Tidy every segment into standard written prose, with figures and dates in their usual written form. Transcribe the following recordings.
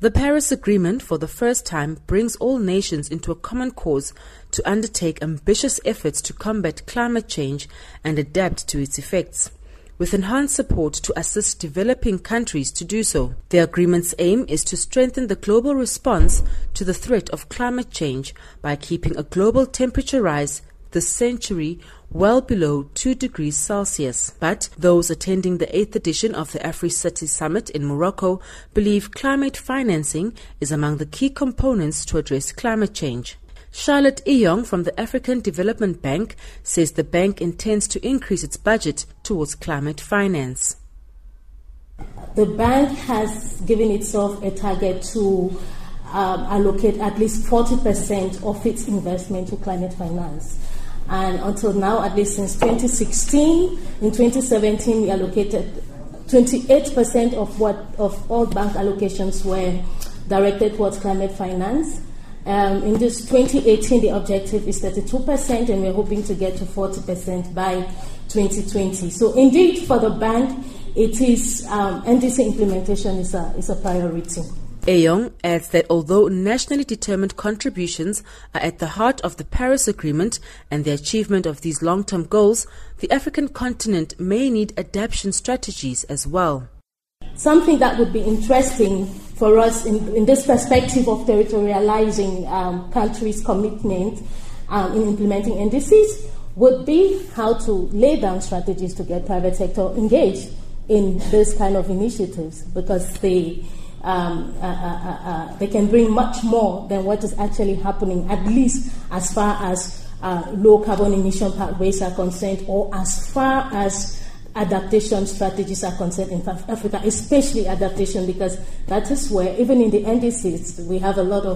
The Paris Agreement for the first time brings all nations into a common cause to undertake ambitious efforts to combat climate change and adapt to its effects, with enhanced support to assist developing countries to do so. The agreement's aim is to strengthen the global response to the threat of climate change by keeping a global temperature rise this century well below 2 degrees Celsius. But those attending the 8th edition of the AfriCity Summit in Morocco believe climate financing is among the key components to address climate change. Charlotte Eyong from the African Development Bank says the bank intends to increase its budget towards climate finance. The bank has given itself a target to allocate at least 40% of its investment to climate finance. And until now, at least since 2016, in 2017 we allocated 28% of all bank allocations were directed towards climate finance. In this 2018, the objective is 32%, and we're hoping to get to 40% by 2020. So indeed, for the bank, it is NDC implementation is a priority. Eyong adds that although nationally determined contributions are at the heart of the Paris Agreement and the achievement of these long-term goals, the African continent may need adaptation strategies as well. Something that would be interesting for us in this perspective of territorializing countries' commitment in implementing NDCs would be how to lay down strategies to get private sector engaged in this kind of initiatives, because they can bring much more than what is actually happening, at least as far as low carbon emission pathways are concerned, or as far as adaptation strategies are concerned in Africa, especially adaptation, because that is where, even in the NDCs, we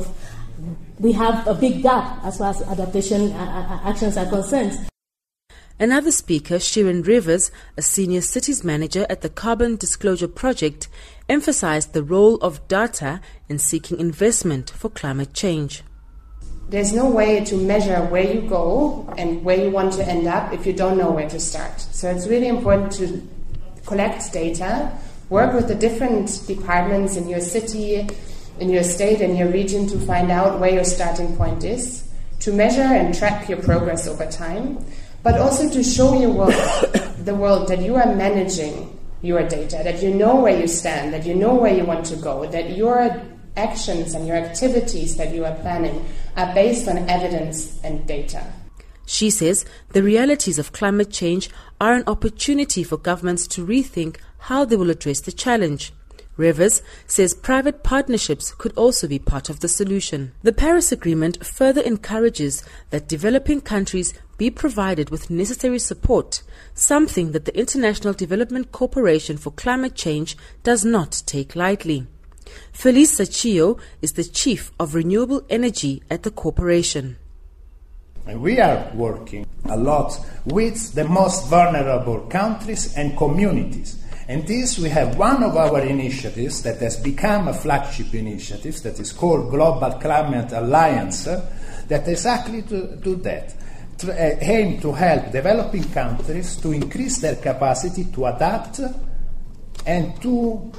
have a big gap as far as adaptation actions are concerned. Another speaker, Shirin Rivers, a senior cities manager at the Carbon Disclosure Project, emphasized the role of data in seeking investment for climate change. There's no way to measure where you go and where you want to end up if you don't know where to start. So it's really important to collect data, work with the different departments in your city, in your state, in your region to find out where your starting point is, to measure and track your progress over time, but also to show the world that you are managing your data, that you know where you stand, that you know where you want to go, that your actions and your activities that you are planning are based on evidence and data. She says the realities of climate change are an opportunity for governments to rethink how they will address the challenge. Rivers says private partnerships could also be part of the solution. The Paris Agreement further encourages that developing countries be provided with necessary support, something that the International Development Corporation for Climate Change does not take lightly. Felice Sachio is the Chief of Renewable Energy at the corporation. We are working a lot with the most vulnerable countries and communities. And this, we have one of our initiatives that has become a flagship initiative that is called Global Climate Alliance, that exactly to do that, to aim to help developing countries to increase their capacity to adapt and to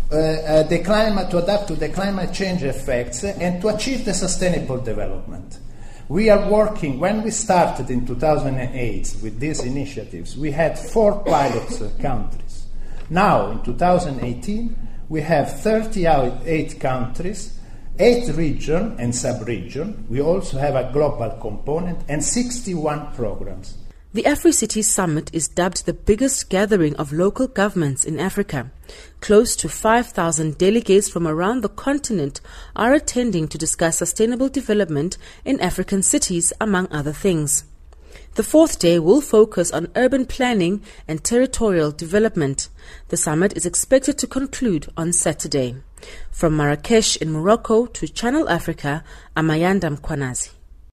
adapt to the climate change effects and to achieve the sustainable development. We are working, when we started in 2008 with these initiatives, we had 4 pilot countries. Now, in 2018, we have 38 countries, 8 regions and sub-regions. We also have a global component and 61 programs. The AfriCity Summit is dubbed the biggest gathering of local governments in Africa. Close to 5,000 delegates from around the continent are attending to discuss sustainable development in African cities, among other things. The 4th day will focus on urban planning and territorial development. The summit is expected to conclude on Saturday. From Marrakesh in Morocco to Channel Africa, I'm Ayanda Mkwanazi.